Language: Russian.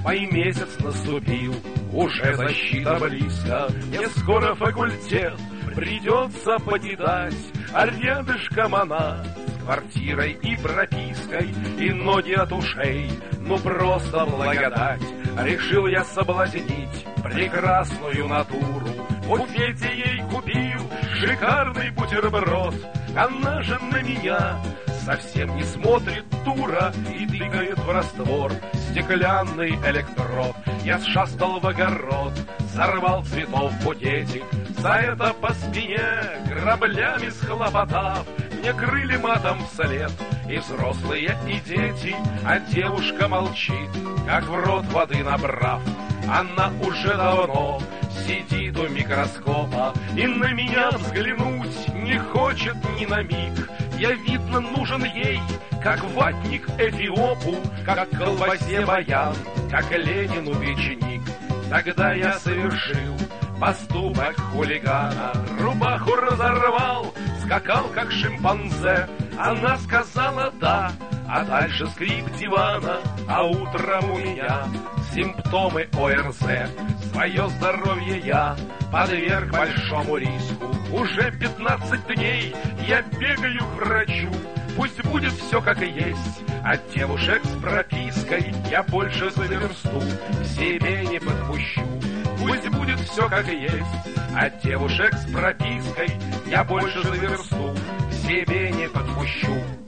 Май месяц наступил, уже защита близко. Мне скоро факультет придется покидать, а рядышком она с квартирой и пропиской, и ноги от ушей, ну просто благодать. Решил я соблазнить прекрасную натуру, в буфете ей купил шикарный бутерброд. Она же на меня совсем не смотрит дура и тыкает в раствор стеклянный электрод. Я сшастал в огород, сорвал цветов букетик, за это по спине граблями схлопотав. Мне крыли матом вслед и взрослые, и дети, а девушка молчит, как в рот воды набрав. Она уже давно сидит у микроскопа и на меня взглянуть не хочет ни на миг. Я, видно, нужен ей, как ватник Эфиопу, как колбасе баян, как Ленину печеник. Тогда я совершил поступок хулигана, рубаху разорвал, скакал как шимпанзе. Она сказала «да», а дальше скрип дивана, а утром у меня симптомы ОРЗ. Свое здоровье я подверг большому риску. Уже 15 дней я бегаю к врачу. Пусть будет все как и есть, от девушек с пропиской я больше за версту к себе не подпущу. Пусть будет все как и есть, от девушек с пропиской я больше за версту к себе не подпущу.